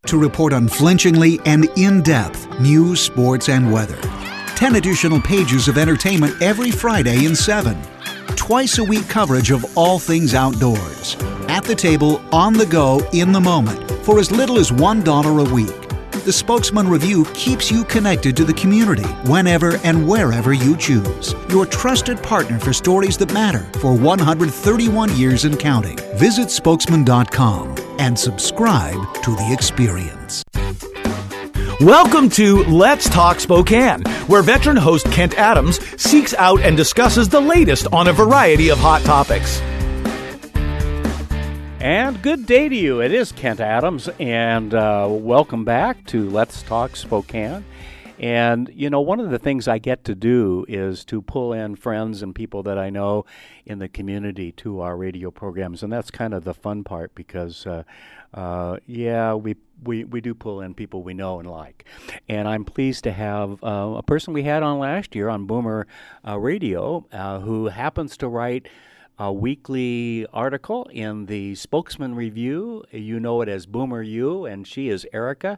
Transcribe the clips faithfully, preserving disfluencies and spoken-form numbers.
to report unflinchingly and in-depth news, sports, and weather. Ten additional pages of entertainment every Friday in seven. Twice a week coverage of all things outdoors. At the table, on the go, in the moment, for as little as one dollar a week. The Spokesman Review keeps you connected to the community whenever and wherever you choose. Your trusted partner for stories that matter for one hundred thirty-one years and counting. Visit spokesman dot com and subscribe to the experience. Welcome to Let's Talk Spokane, where veteran host Kent Adams seeks out and discusses the latest on a variety of hot topics. And good day to you. It is Kent Adams, and uh, welcome back to Let's Talk Spokane. And, you know, one of the things I get to do is to pull in friends and people that I know in the community to our radio programs, and that's kind of the fun part because, uh, uh, yeah, we, we, we do pull in people we know and like. And I'm pleased to have uh, a person we had on last year on Boomer uh, Radio uh, who happens to write a weekly article in the Spokesman Review. You know it as Boomer U, and she is Erica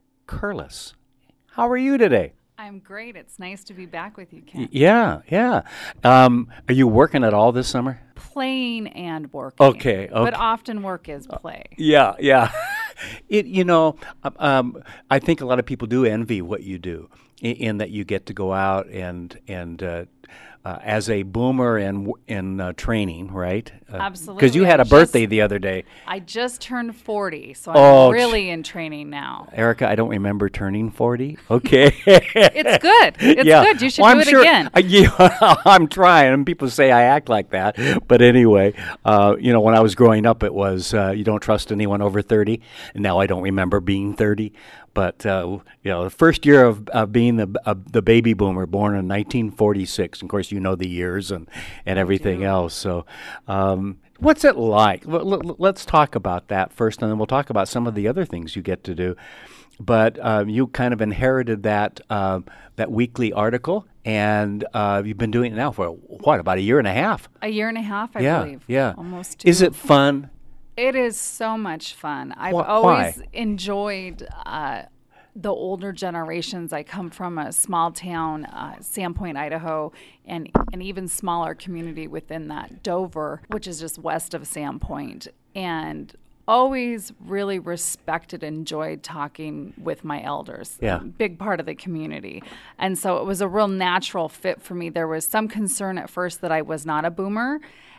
Curlis. How are you today? I'm great. It's nice to be back with you, Ken. Yeah, yeah. Um, are you working at all this summer? Playing and working. Okay, okay. But often work is play. Uh, yeah, yeah. It, you know, um, I think a lot of people do envy what you do in, in that you get to go out and and uh, uh, as a boomer in in uh, training, right? Uh, Absolutely. Because you had a I birthday just, the other day. I just turned forty, so Oh, I'm really in training now. Erica, I don't remember turning forty. Okay. It's good. It's yeah. good. You should well, do I'm it sure, again. I, yeah, I'm trying, and people say I act like that. But anyway, uh, you know, when I was growing up, it was uh, you don't trust anyone over thirty. And now I don't remember being thirty. But, uh, you know, the first year of, of being the uh, the baby boomer, born in nineteen forty-six. Of course, you know the years and, and everything else. So um, what's it like? L- l- let's talk about that first, and then we'll talk about some of the other things you get to do. But uh, you kind of inherited that uh, that weekly article, and uh, you've been doing it now for, what, about a year and a half? A year and a half, I yeah, believe. Yeah, Almost two. Is it fun? It is so much fun. I've Wh- always why? enjoyed uh, the older generations. I come from a small town, uh, Sandpoint, Idaho, and an even smaller community within that, Dover, which is just west of Sandpoint. And always really respected and enjoyed talking with my elders. Yeah. Big part of the community. And so it was a real natural fit for me. There was some concern at first that I was not a boomer.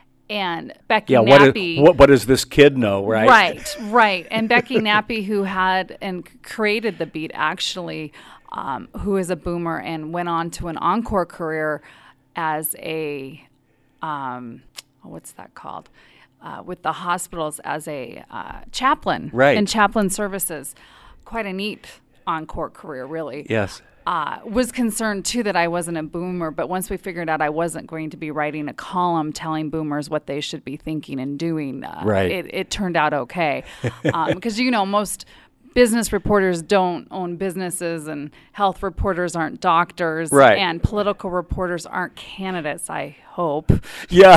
And Becky Yeah, what, Nappy. is, what, what does this kid know, right? Right, right. And Becky Nappy, who had and created the beat, actually, um, who is a boomer and went on to an encore career as a, um, what's that called? Uh, with the hospitals as a uh, chaplain Right. in chaplain services. Quite a neat encore career, really. Yes. Uh, was concerned, too, that I wasn't a boomer, but once we figured out I wasn't going to be writing a column telling boomers what they should be thinking and doing, uh, Right. it, it turned out okay. Because, um, you know, most business reporters don't own businesses, and health reporters aren't doctors, Right. and political reporters aren't candidates, I hope. Yeah.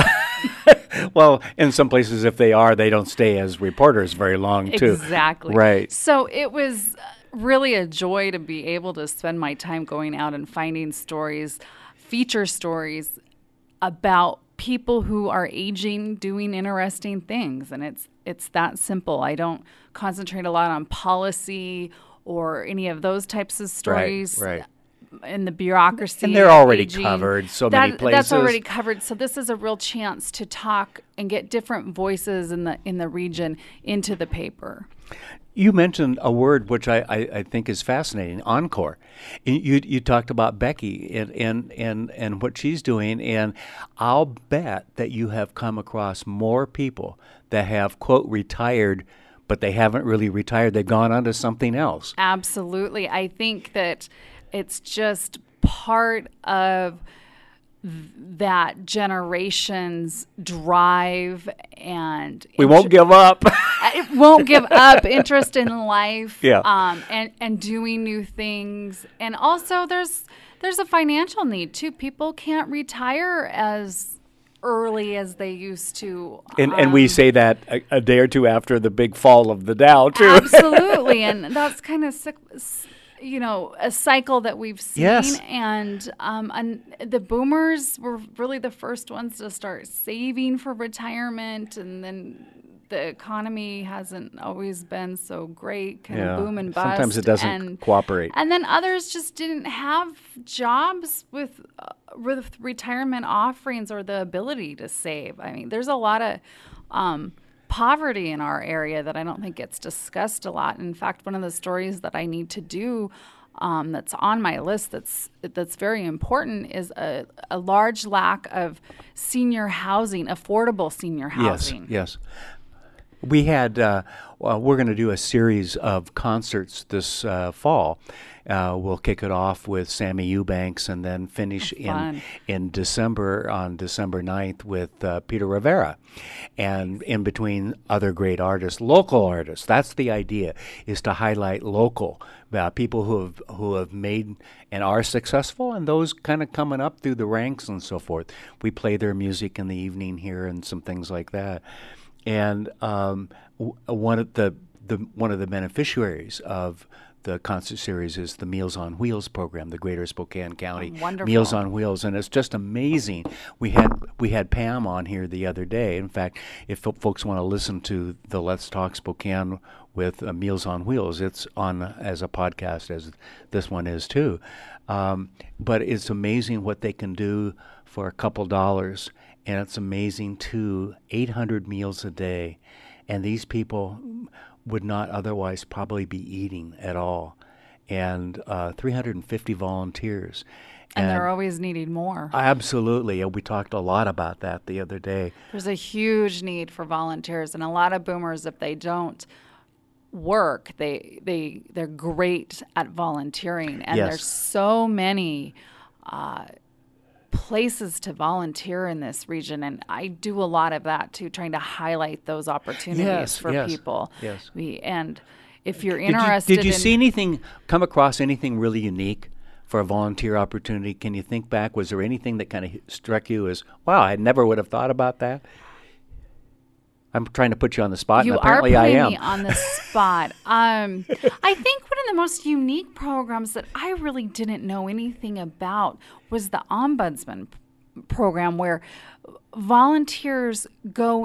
Well, in some places, if they are, they don't stay as reporters very long, too. Exactly. Right. So it was really a joy to be able to spend my time going out and finding stories, feature stories about people who are aging, doing interesting things. And it's it's that simple. I don't concentrate a lot on policy or any of those types of stories. Right, right. In the bureaucracy. And they're already aging. covered so That- many places. That's already covered. So this is a real chance to talk and get different voices in the in the region into the paper. You mentioned a word which I, I, I think is fascinating, encore. You you talked about Becky and, and, and, and what she's doing, and I'll bet that you have come across more people that have, quote, retired, but they haven't really retired. They've gone on to something else. Absolutely. I think that it's just part of that generation's drive, and We won't give up. it won't give up interest in life, Yeah. um, and and doing new things. And also, there's there's a financial need too. People can't retire as early as they used to. And, um, and we say that a, a day or two after the big fall of the Dow, too. Absolutely. And that's kind of, you know, a cycle that we've seen. Yes. And, um, and the boomers were really the first ones to start saving for retirement. And then the economy hasn't always been so great, kind yeah. of boom and bust. Sometimes it doesn't and, cooperate. And then others just didn't have jobs with uh, with retirement offerings or the ability to save. I mean, there's a lot of um, poverty in our area that I don't think gets discussed a lot. In fact, one of the stories that I need to do um, that's on my list that's that's very important is a, a large lack of senior housing, affordable senior housing. Yes, yes. We had, uh, well, we're going to do a series of concerts this uh, fall. Uh, we'll kick it off with Sammy Eubanks and then finish in in December, on December ninth, with uh, Peter Rivera. And in between other great artists, local artists. That's the idea, is to highlight local uh, people who have, who have made and are successful, and those kind of coming up through the ranks and so forth. We play their music in the evening here and some things like that. And um, w- one of the, the one of the beneficiaries of the concert series is the Meals on Wheels program, the Greater Spokane County Wonderful. Meals on Wheels, and it's just amazing. We had we had Pam on here the other day. In fact, if fo- folks want to listen to the Let's Talk Spokane with uh, Meals on Wheels, it's on as a podcast, as this one is too. Um, but it's amazing what they can do for a couple dollars. And it's amazing, too, eight hundred meals a day. And these people would not otherwise probably be eating at all. And uh, three hundred fifty volunteers. And, and they're always needing more. Absolutely. And we talked a lot about that the other day. There's a huge need for volunteers. And a lot of boomers, if they don't work, they, they, they're great at volunteering. And Yes. there's so many uh places to volunteer in this region, and I do a lot of that too, trying to highlight those opportunities Yes, for yes, people. yes. We, and if you're Did you, interested, did you in, see anything, come across anything really unique for a volunteer opportunity? Can you think back? Was there anything that kind of struck you as, wow, I never would have thought about that? I'm trying to put you on the spot, you and apparently are I putting am. me on the spot. Um, I think one of the most unique programs that I really didn't know anything about was the Ombudsman p- program, where volunteers go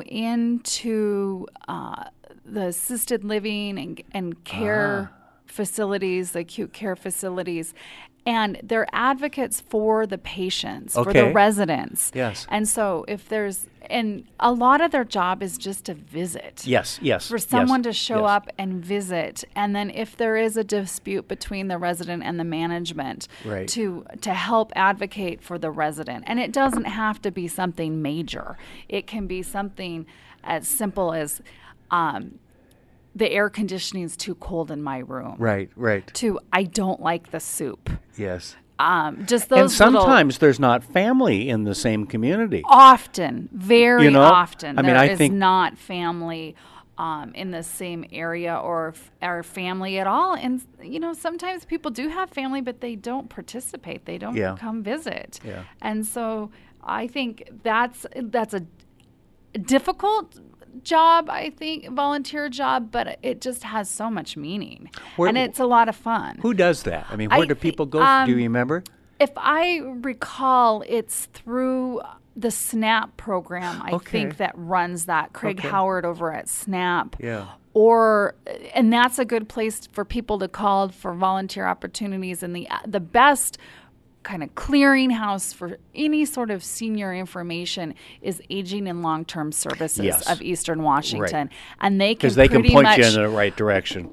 into uh, the assisted living and, and care Ah. facilities, the acute care facilities, and they're advocates for the patients, for Okay. the residents. Yes. And so if there's, and a lot of their job is just to visit. Yes, yes. For someone yes, to show yes. up and visit. And then if there is a dispute between the resident and the management, Right. to to help advocate for the resident. And it doesn't have to be something major. It can be something as simple as um, the air conditioning is too cold in my room. Right, right. To I don't like the soup. Yes. Um, just those And sometimes little, there's not family in the same community. often, very You know, often, I mean, there I is think- not family um, in the same area or f- or family at all. And you know, sometimes people do have family, but they don't participate. They don't Yeah. come visit. Yeah. And so I think that's that's a difficult job, I think, volunteer job, but it just has so much meaning. Where- and it's a lot of fun. Who does that? I mean, where I do thi- people go? um, do you remember? If I recall, it's through the SNAP program, I Okay. think, that runs that. Craig Okay. Howard over at SNAP. Yeah. Or, and that's a good place for people to call for volunteer opportunities. And the the best kind of clearinghouse for any sort of senior information is Aging and Long-Term Services Yes. of Eastern Washington. Right. And they can Because they can pretty point much, you in the right direction.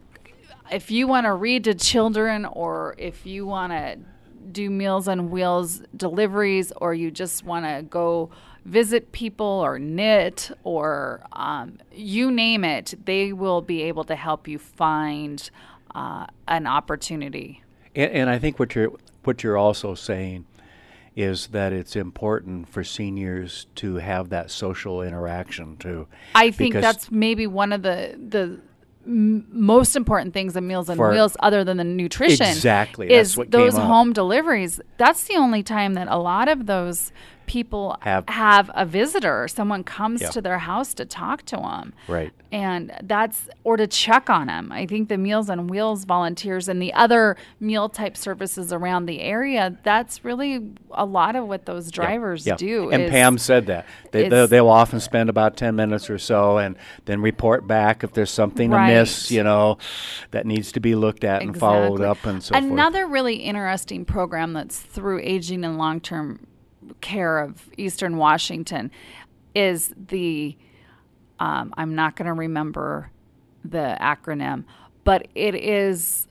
if you want to read to children, or if you want to do Meals on Wheels deliveries, or you just want to go visit people or knit, or um, you name it, they will be able to help you find uh, an opportunity. And, and I think what you're what you're also saying is that it's important for seniors to have that social interaction too. I think Because- that's maybe one of the the m- most important things in Meals on For- Wheels, other than the nutrition. Exactly, that's is what those came up. home deliveries. That's the only time that a lot of those people have, have a visitor. Someone comes yeah. to their house to talk to them. Right. And that's, or to check on them. I think the Meals on Wheels volunteers and the other meal type services around the area, that's really a lot of what those drivers yeah. Yeah. do. And is, Pam said that. They, they'll, they'll often spend about ten minutes or so and then report back if there's something right. amiss, you know, that needs to be looked at and exactly. followed up and so forth. Another really interesting program that's through Aging and Long-Term Care of Eastern Washington is the, um, I'm not going to remember the acronym, but it is,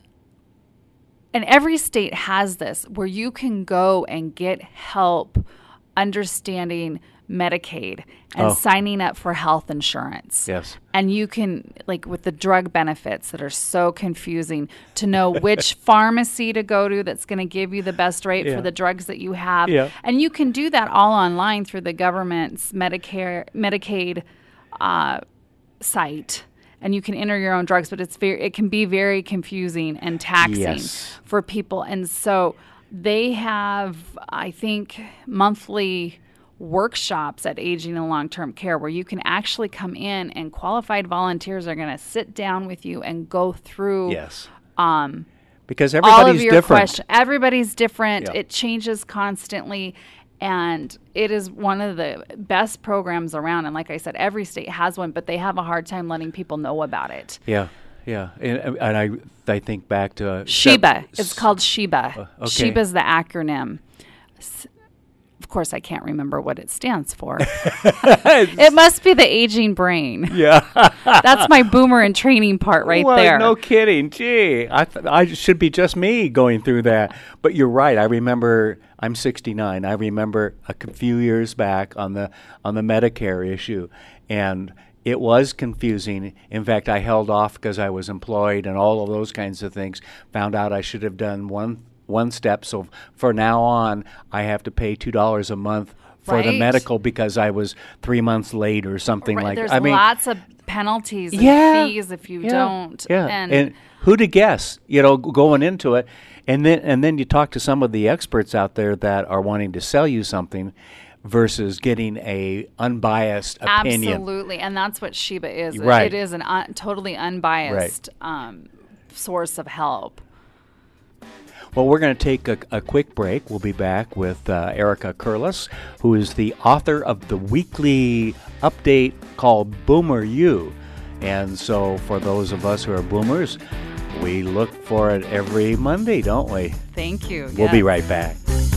and every state has this, where you can go and get help understanding Medicaid and oh. signing up for health insurance. Yes. And you can, like with the drug benefits that are so confusing, to know which pharmacy to go to that's going to give you the best rate yeah. for the drugs that you have. Yeah. And you can do that all online through the government's Medicare, Medicaid uh, site. And you can enter your own drugs, but it's very, it can be very confusing and taxing yes. for people. And so they have, I think, monthly workshops at Aging and Long-Term Care where you can actually come in and qualified volunteers are going to sit down with you and go through yes. um, because everybody's all of your different. Question. Everybody's different. Yeah. It changes constantly. And it is one of the best programs around. And like I said, every state has one, but they have a hard time letting people know about it. Yeah, yeah. And, and I I think back to... Uh, Sheba. Sep- It's called Sheba. Uh, okay. Sheba's the acronym. S- Of course, I can't remember what it stands for. It must be the aging brain. Yeah. That's my boomer and training part right well, there. No kidding. Gee, I th- I should be just me going through that. But you're right. I remember, I'm sixty-nine. I remember a few years back on the on the Medicare issue, and it was confusing. In fact, I held off because I was employed and all of those kinds of things. Found out I should have done one one step. So for now on, I have to pay two dollars a month for right. the medical because I was three months late or something right. like that. There's I mean, lots of penalties and yeah, fees if you yeah, don't. Yeah, and, and who to guess, you know, g- going into it. And then and then you talk to some of the experts out there that are wanting to sell you something versus getting a unbiased opinion. Absolutely. And that's what Sheba is. Right. It is an un- totally unbiased right. um, source of help. Well, we're going to take a, a quick break. We'll be back with uh, Erica Curlis, who is the author of the weekly update called Boomer U. And so for those of us who are boomers, we look for it every Monday, don't we? Thank you. We'll yes. be right back.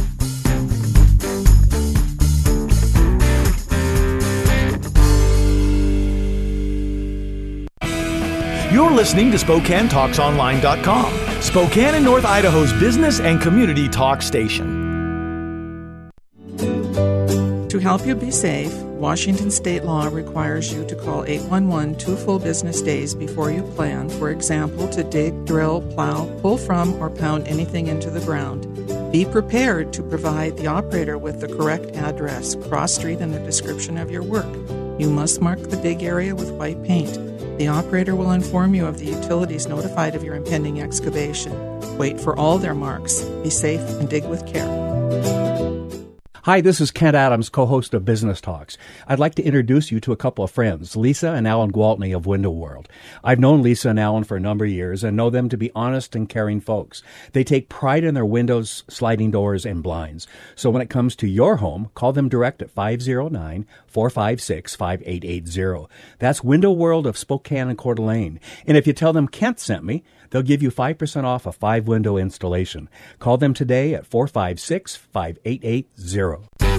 You're listening to Spokane Talks Online dot com, Spokane and North Idaho's business and community talk station. To help you be safe, Washington state law requires you to call eight one one two full business days before you plan, for example, to dig, drill, plow, pull from, or pound anything into the ground. Be prepared to provide the operator with the correct address, cross street, and the description of your work. You must mark the dig area with white paint. The operator will inform you of the utilities notified of your impending excavation. Wait for all their marks. Be safe and dig with care. Hi, this is Kent Adams, co-host of Business Talks. I'd like to introduce you to a couple of friends, Lisa and Alan Gwaltney of Window World. I've known Lisa and Alan for a number of years and know them to be honest and caring folks. They take pride in their windows, sliding doors, and blinds. So when it comes to your home, call them direct at five oh nine, four five six, five eight eight zero. That's Window World of Spokane and Coeur d'Alene. And if you tell them Kent sent me, they'll give you five percent off a five-window installation. Call them today at four five six, five eight eight zero.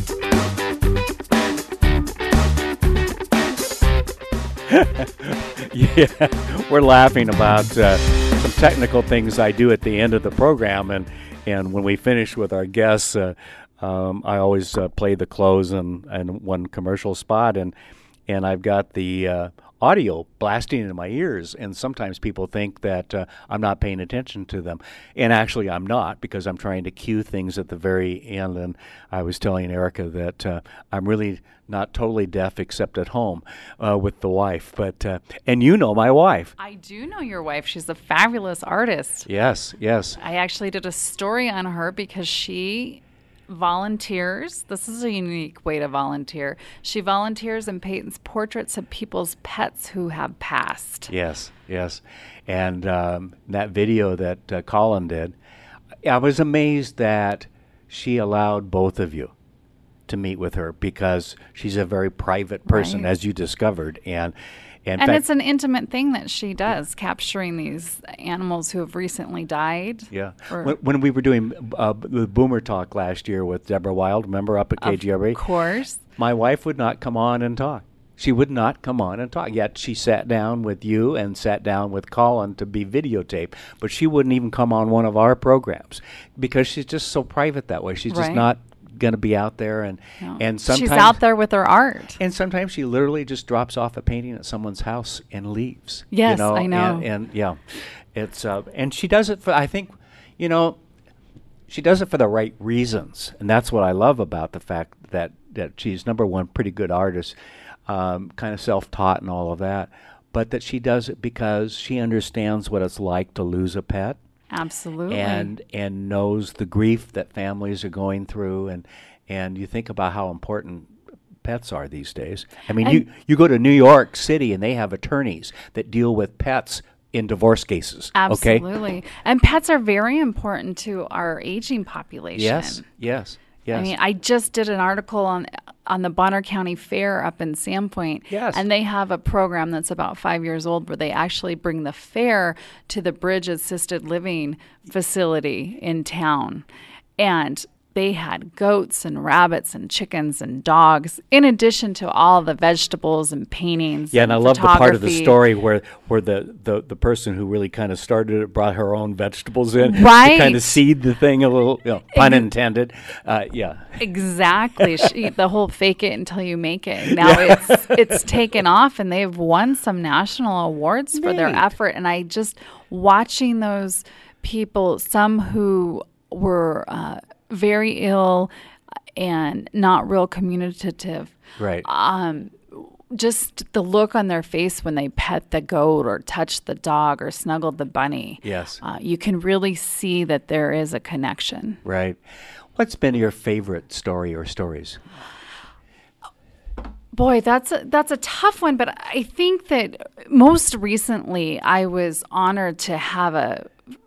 Yeah, we're laughing about uh, some technical things I do at the end of the program, and, and when we finish with our guests, uh, um, I always uh, play the close and, and one commercial spot, and and I've got the uh, audio blasting into my ears, and sometimes people think that uh, I'm not paying attention to them, and actually I'm not, because I'm trying to cue things at the very end. And I was telling Erica that uh, I'm really not totally deaf except at home uh, with the wife, but uh, and you know my wife. I do know your wife. She's a fabulous artist. Yes, yes. I actually did a story on her because she volunteers. This is a unique way to volunteer. She volunteers and paints portraits of people's pets who have passed. Yes, yes. And um, that video that uh, Colin did, I was amazed that she allowed both of you to meet with her, because she's a very private person, Right. as you discovered. And, and, And fact, it's an intimate thing that she does, capturing these animals who have recently died. yeah. Or- When, when we were doing uh, the Boomer Talk last year with Deborah Wild, remember, up at K G R E? Of course. My wife would not come on and talk. She would not come on and talk. Yet she sat down with you and sat down with Colin to be videotaped, but she wouldn't even come on one of our programs because she's just so private that way. She's just Right. not going to be out there, and No. and sometimes She's out there with her art. and sometimes she literally just drops off a painting at someone's house and leaves. Yes, you know? I know. And, and yeah, it's uh, and she does it for, I think, you know, she does it for the right reasons, and that's what I love about the fact that that she's, number one, pretty good artist, um, kind of self-taught and all of that, but that she does it because she understands what it's like to lose a pet. Absolutely. and and knows the grief that families are going through, and and you think about how important pets are these days. I mean, And- you you go to New York City and they have attorneys that deal with pets in divorce cases. Okay. Absolutely. And pets are very important to our aging population. Yes. Yes. Yes. I mean, I just did an article on on the Bonner County Fair up in Sandpoint. Yes. And they have a program that's about five years old where they actually bring the fair to the Bridge Assisted Living facility in town. And they had goats and rabbits and chickens and dogs, in addition to all the vegetables and paintings. Yeah, and I love the part of the photography. story where where the, the, the person who really kind of started it brought her own vegetables in Right. to kind of seed the thing a little, you know, pun intended. Uh, yeah. Exactly. She, the whole fake it until you make it. Now it's it's taken off, and they've won some national awards for their Neat. effort. And I just watching those people, some who were uh, very ill and not real communicative. Right. Um, just the look on their face when they pet the goat or touch the dog or snuggle the bunny. Yes. Uh, you can really see that there is a connection. Right. What's been your favorite story or stories? Boy, that's a, that's a tough one, but I think that most recently I was honored to have a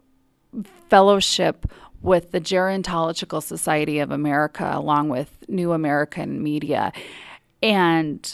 fellowship with the Gerontological Society of America, along with New American Media, and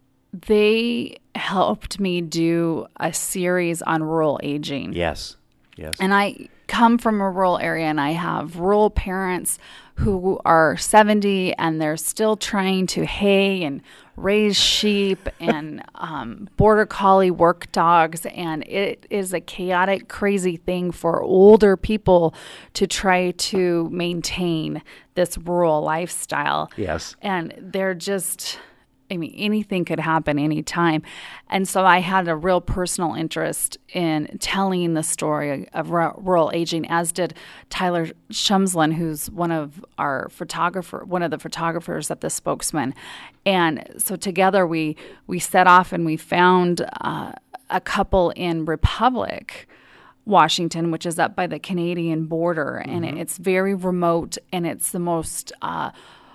they helped me do a series on rural aging. Yes. Yes. And I come from a rural area, and I have rural parents who are seventy and they're still trying to hay and raise sheep and um, border collie work dogs. And it is a chaotic, crazy thing for older people to try to maintain this rural lifestyle. Yes. And they're just, I mean, anything could happen anytime. And so I had a real personal interest in telling the story of ru- rural aging, as did Tyler Shumslin, who's one of our photographer, one of the photographers at the Spokesman. And so together we we set off and we found uh, a couple in Republic, Washington, which is up by the Canadian border. And it, it's very remote, and it's the most uh,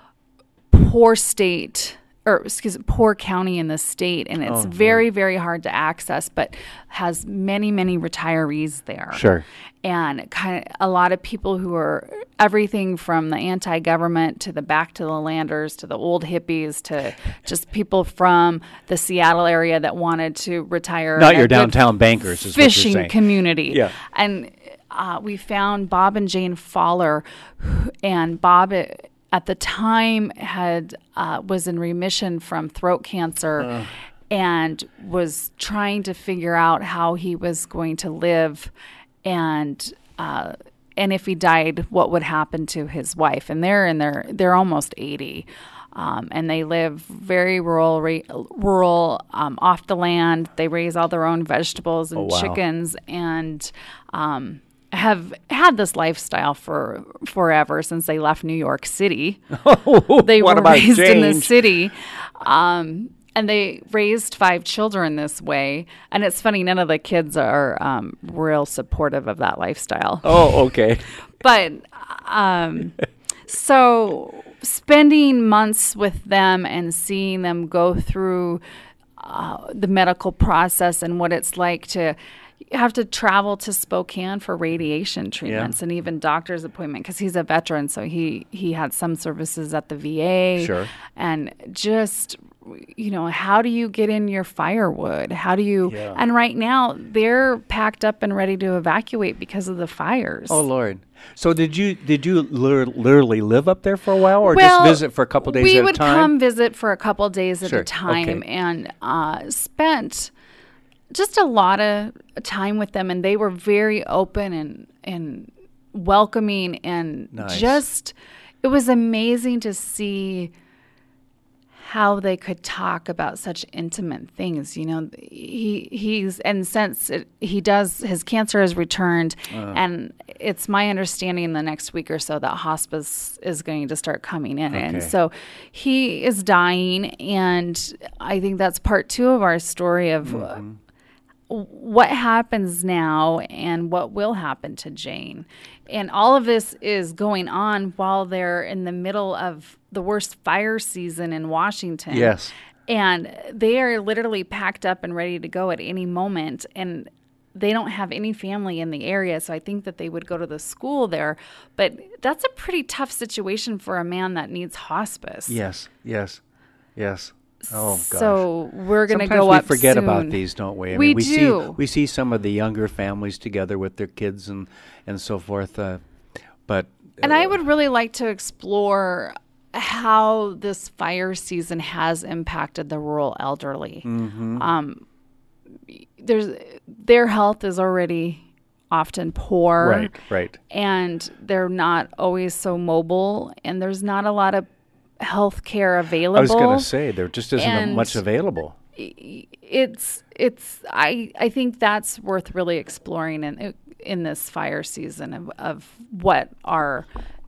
poor state or excuse me, poor county in the state, and it's Oh, very, very hard to access, but has many, many retirees there. Sure. And kind of a lot of people who are everything from the anti-government to the back to the landers to the old hippies to just people from the Seattle area that wanted to retire. Not at your a good downtown bankers is what you're fishing saying. community. Yeah. And uh, we found Bob and Jane Fowler, who- and Bob uh, at the time had uh, was in remission from throat cancer Uh. and was trying to figure out how he was going to live, and uh, and if he died, what would happen to his wife. And they're in their they're almost eighty. Um, and they live very rural, ra- rural, um, off the land. They raise all their own vegetables and Oh, wow. chickens, and um, have had this lifestyle for forever since they left New York City. They What were about raised in the change? city, um, and they raised five children this way. And it's funny, none of the kids are um, real supportive of that lifestyle. Oh, okay. But um, So spending months with them and seeing them go through uh, the medical process and what it's like to have to travel to Spokane for radiation treatments Yeah. and even doctor's appointment, because he's a veteran, so he he had some services at the V A. Sure. And just, you know, how do you get in your firewood? How do you? Yeah. And right now they're packed up and ready to evacuate because of the fires. Oh Lord! So did you did you lir- literally live up there for a while, or Well, just visit for a couple days we at a would time? come visit for a couple days at Sure, a time, okay. and uh, spent just a lot of time with them, and they were very open and and welcoming, and Nice. just it was amazing to see how they could talk about such intimate things. You know, he he's and since it, he does, his cancer has returned, Uh. and it's my understanding the next week or so that hospice is going to start coming in, and Okay. so he is dying, and I think that's part two of our story of. Uh, what happens now and what will happen to Jane. And all of this is going on while they're in the middle of the worst fire season in Washington. Yes. And they are literally packed up and ready to go at any moment. And they don't have any family in the area, so I think that they would go to the school there. But that's a pretty tough situation for a man that needs hospice. Yes, yes, yes. Oh gosh. So we're going to Sometimes go we up forget soon. about these, don't we? I We mean, we do. see we see some of the younger families together with their kids and and so forth. Uh, but And uh, I would really like to explore how this fire season has impacted the rural elderly. Mm-hmm. Um, there's their health is already often poor, right, right. and they're not always so mobile, and there's not a lot of health care available. I was going to say there just isn't And much available. It's it's I I think that's worth really exploring in in this fire season of, of what our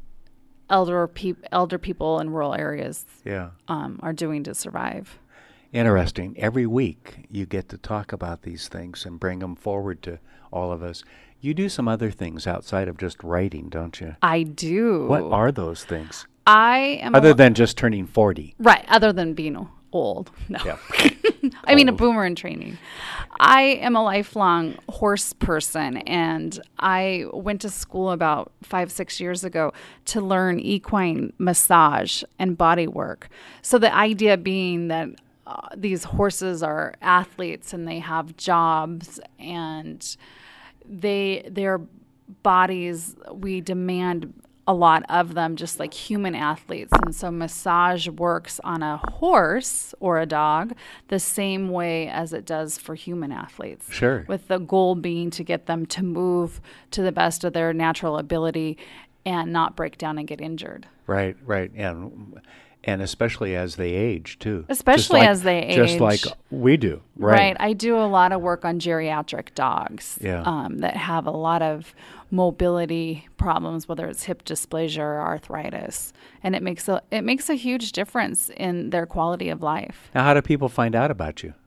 elder peop, elder people in rural areas Yeah. um, are doing to survive. Interesting. Every week you get to talk about these things and bring them forward to all of us. You do some other things outside of just writing, don't you? I do. What are those things? I am Other a, than just turning forty. right? Other than being old, no. Yeah. I mean, a Old. boomer in training. I am a lifelong horse person, and I went to school about five, six years ago to learn equine massage and body work. So the idea being that uh, these horses are athletes and they have jobs, and they their bodies, we demand a lot of them, just like human athletes. And so massage works on a horse or a dog the same way as it does for human athletes. Sure. With the goal being to get them to move to the best of their natural ability and not break down and get injured. Right, right. And and especially as they age, too. Just Especially like- as they Just age. like we do. Right. Right. I do a lot of work on geriatric dogs Yeah. um, that have a lot of mobility problems, whether it's hip dysplasia or arthritis, and it makes a it makes a huge difference in their quality of life. Now, how do people find out about you?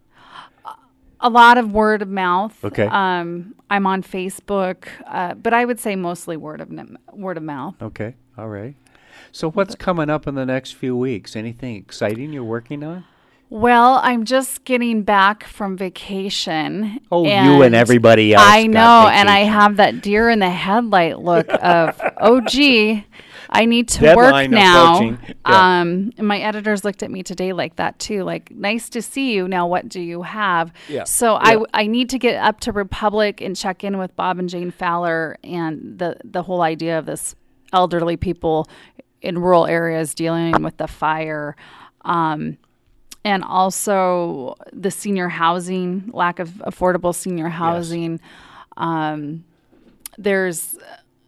A lot of word of mouth. Okay. Um, I'm on Facebook, uh, but I would say mostly word of n- word of mouth. Okay. All right. So what's coming up in the next few weeks? Anything exciting you're working on? Well, I'm just getting back from vacation. Oh, you and everybody else I got know, and I vacation. have that deer in the headlight look of, oh, gee, I need to Deadline work now. approaching. Yeah. Um, and my editors looked at me today like that too, like, nice to see you. Now, what do you have? Yeah. So Yeah. I, I need to get up to Republic and check in with Bob and Jane Fowler and the, the whole idea of this elderly people in rural areas dealing with the fire. Um, and also the senior housing, lack of affordable senior housing. Um, there's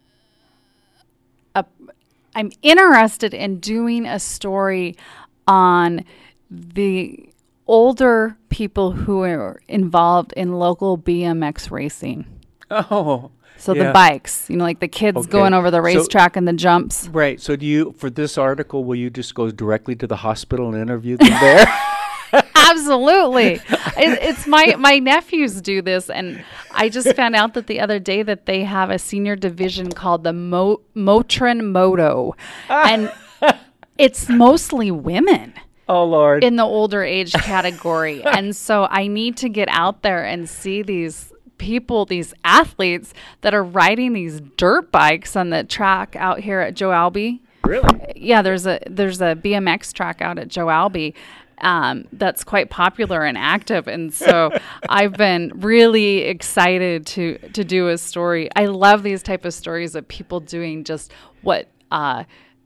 a, I'm interested in doing a story on the older people who are involved in local B M X racing. Oh. So yeah. the bikes, you know, like the kids Okay. going over the So- racetrack and the jumps. Right. So do you, for this article, will you just go directly to the hospital and interview them there? Absolutely. It, it's my, my nephews do this. And I just found out that the other day that they have a senior division called the Mo- Motrin Moto. And it's mostly women. Oh, Lord. In the older age category. And so I need to get out there and see these people, these athletes that are riding these dirt bikes on the track out here at Joe Albee. Really? Yeah, there's a there's a B M X track out at Joe Albee um, that's quite popular and active. And so I've been really excited to to do a story. I love these type of stories of people doing just what uh,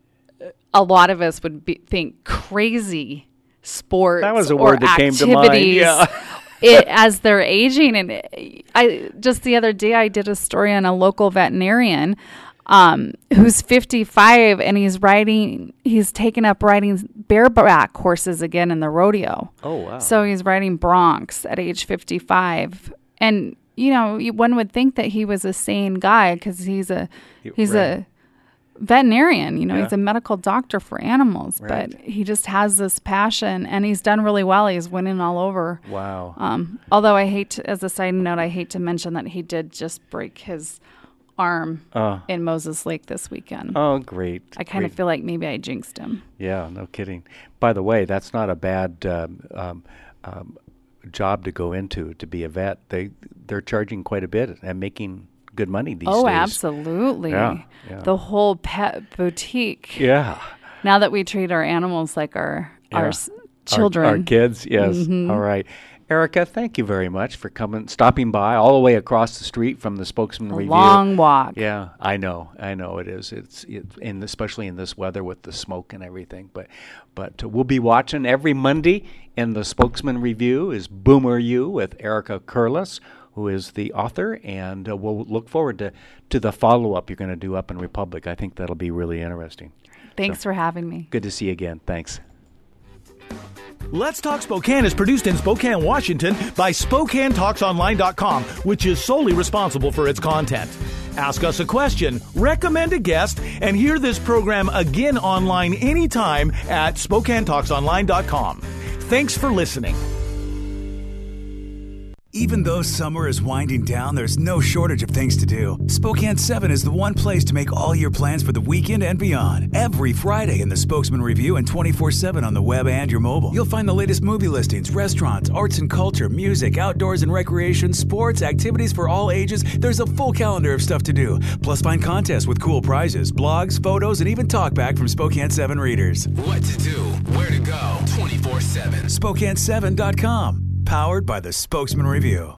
a lot of us would be, think crazy sports. That was a or word that came to mind. activities. Yeah. It, as they're aging. And it, I just the other day I did a story on a local veterinarian um, who's fifty-five and he's riding, he's taken up riding bareback horses again in the rodeo. Oh, wow. So he's riding broncs at age fifty-five. And, you know, you, one would think that he was a sane guy because he's a, he's right. a veterinarian, you know, Yeah. he's a medical doctor for animals, Right. but he just has this passion and he's done really well. He's winning all over. Wow. Um, although I hate to, as a side note, I hate to mention that he did just break his arm Uh, in Moses Lake this weekend. oh, great. I kind of Great. feel like maybe I jinxed him. Yeah, no kidding. By the way, that's not a bad um, um, um, job to go into, to be a vet. They, they're charging quite a bit and making good money these Oh, days. absolutely. Yeah, yeah. The whole pet boutique. Yeah. Now that we treat our animals like our, our Yeah. s- children. Our, our kids, yes. Mhm. All right. Erica, thank you very much for coming, stopping by all the way across the street from the Spokesman A Review. long walk. Yeah, I know, I know it is. It's it, in especially in this weather with the smoke and everything. But but uh, we'll be watching every Monday in the Spokesman Review is Boomer U with Erica Curlis, who is the author, and uh, we'll look forward to to the follow up you're going to do up in Republic. I think that'll be really interesting. Thanks So, for having me. Good to see you again. Thanks. Let's Talk Spokane is produced in Spokane, Washington by Spokane Talks Online dot com, which is solely responsible for its content. Ask us a question, recommend a guest, and hear this program again online anytime at Spokane Talks Online dot com. Thanks for listening. Even though summer is winding down, there's no shortage of things to do. Spokane seven is the one place to make all your plans for the weekend and beyond. Every Friday in the Spokesman Review and twenty-four seven on the web and your mobile. You'll find the latest movie listings, restaurants, arts and culture, music, outdoors and recreation, sports, activities for all ages. There's a full calendar of stuff to do. Plus find contests with cool prizes, blogs, photos, and even talkback from Spokane seven readers. What to do, where to go, twenty-four seven. Spokane seven dot com. Powered by the Spokesman Review.